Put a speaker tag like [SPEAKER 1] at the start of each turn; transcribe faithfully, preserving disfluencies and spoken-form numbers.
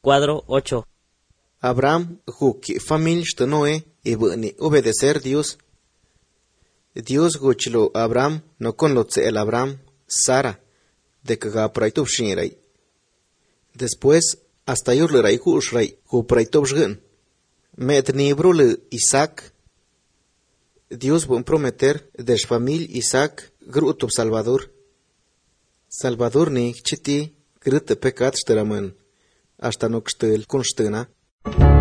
[SPEAKER 1] Cuadro ocho.
[SPEAKER 2] Abraham huki famil Noé y bani obedecer Dios. Dios guchilo Abraham no con lo el Abraham Sara de que ga praitub shinrai. Después hasta yur le rai kushrai ku praitub shgun. Met ni brule Isaac. Dios buen prometer de famil Isaac grutub Salvador. Salvador ni chiti grut pecat steramen hasta no kstel kunstena.